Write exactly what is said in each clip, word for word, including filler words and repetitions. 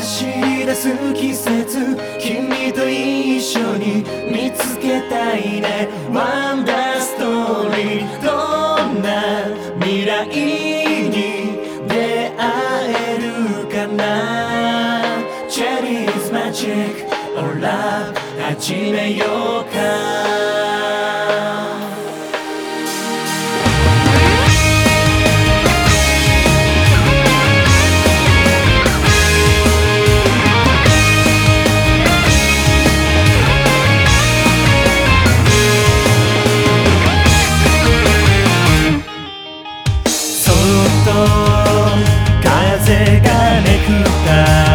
走り出す季節、君と一緒に見つけたいね。ワンダーストーリー、どんな未来に出会えるかな。 Cherry's Magic or Love 始めようか。風がめくった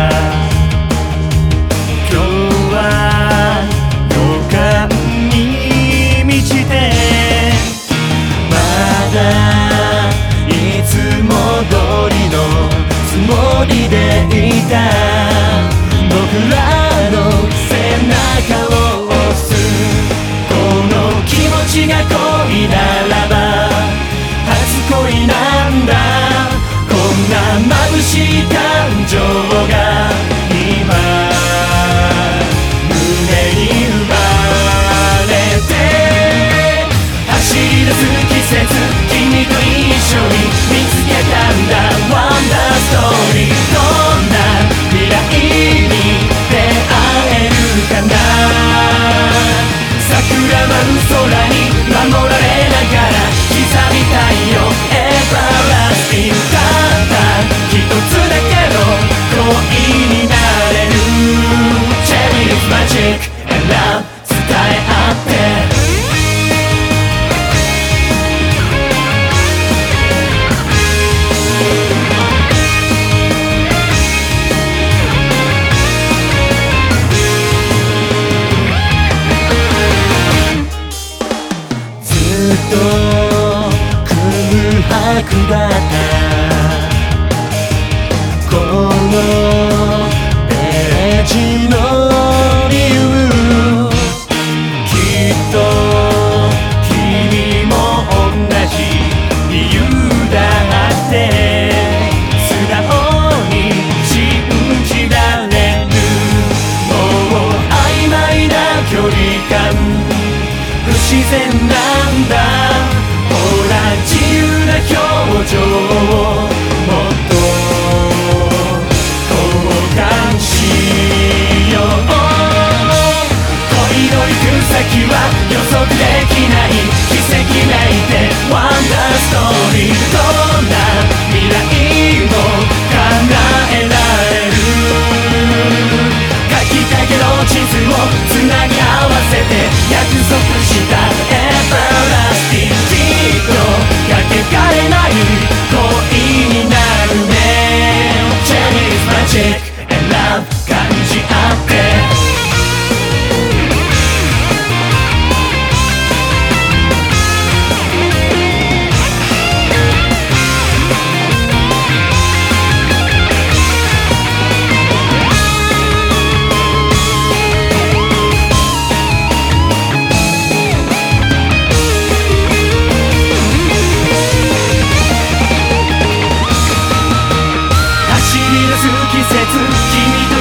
今日は予感に満ちて、まだいつも通りのつもりでいた。僕らの背中を押すこの気持ちが恋ならば初恋なんだ。眩しい感情が今胸に生まれて、走り出す季節、君と一緒に見つけたんだ。ワンダーストーリー、どんな未来に出会えるかな。桜舞う空に守られながら刻みたいよエバーラスティング。一つだけの恋になれる Cherry's Magic and Love 伝え合って。ずっと空白だったこのページの理由、きっと君も同じ理由だって素直に信じられる。もう曖昧な距離感不自然なんだ。ほら自由な表情をもっと先は予測できない奇跡泣いてワンダーストーリー、どんな未来も叶えられる。書きかけの地図をつなぎ合わせて約束したエバーラスティング、きっとかけがえない恋になるね。 Cherry's Magic and Love 感じ合って季節、君と